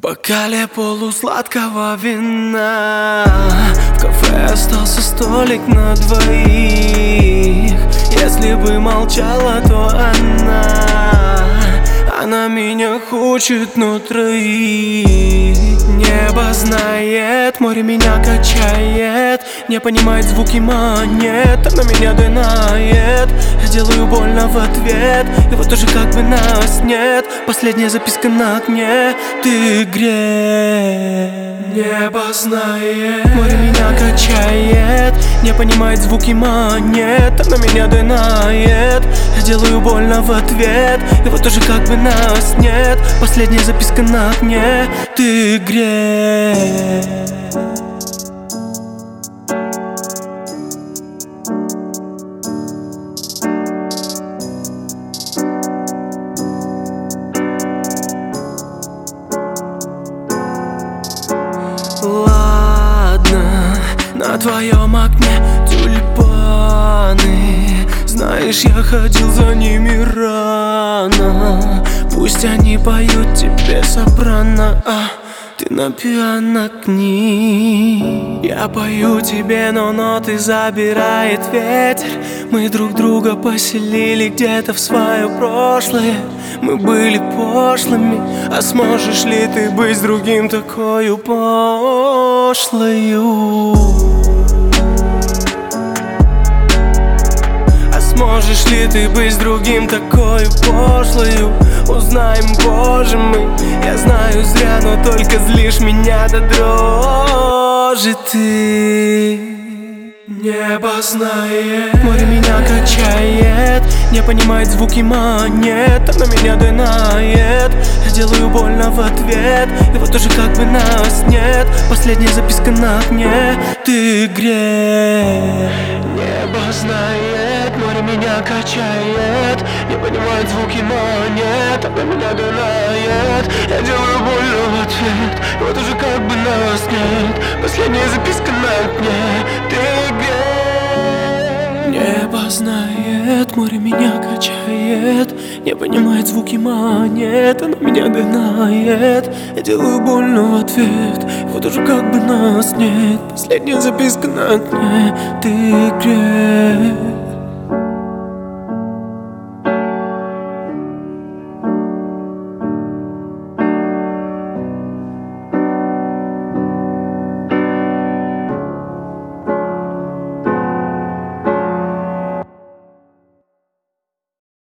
бокале полусладкого вина в кафе остался столик на двоих. Если бы молчала, то она меня хочет на троих. Небо знает, море меня качает, не понимает звуки монет, она меня динает. Я делаю больно в ответ, и вот уже как бы нас нет. Последняя записка на окне, ты грей. Небо знает, море меня качает, не понимает звуки монет, она меня динает. Я делаю больно в ответ, и вот уже как бы нас нет. Последняя записка на окне, ты грей. Ладно, на твоем окне тюльпаны. Знаешь, я ходил за ними рано. Пусть они поют тебе сопрано, а ты на пиано к ним. Я пою тебе, но ноты забирает ветер. Мы друг друга поселили где-то в свое прошлое. Мы были пошлыми, а сможешь ли ты быть с другим такою пошлою? Сможешь ли ты быть с другим такой пошлою? Узнаем позже мы. Я знаю зря, но только злишь меня до дрожи ты. Небо знает, море меня качает, не понимает звуки монет, она меня динает. Я делаю больно в ответ, и вот уже как бы нас нет. Последняя записка на окне, ты грей. Небо знает, море меня качает, не понимает звуки монет, она меня динает. Я делаю больно в ответ, и вот уже как бы нас нет. Последняя записка на окне, ты грей. Небо знает, море меня качает, не понимает звуки монет, она меня динает. Я делаю больно в ответ, и вот уже как бы нас нет. Последняя записка на окне, ты грей.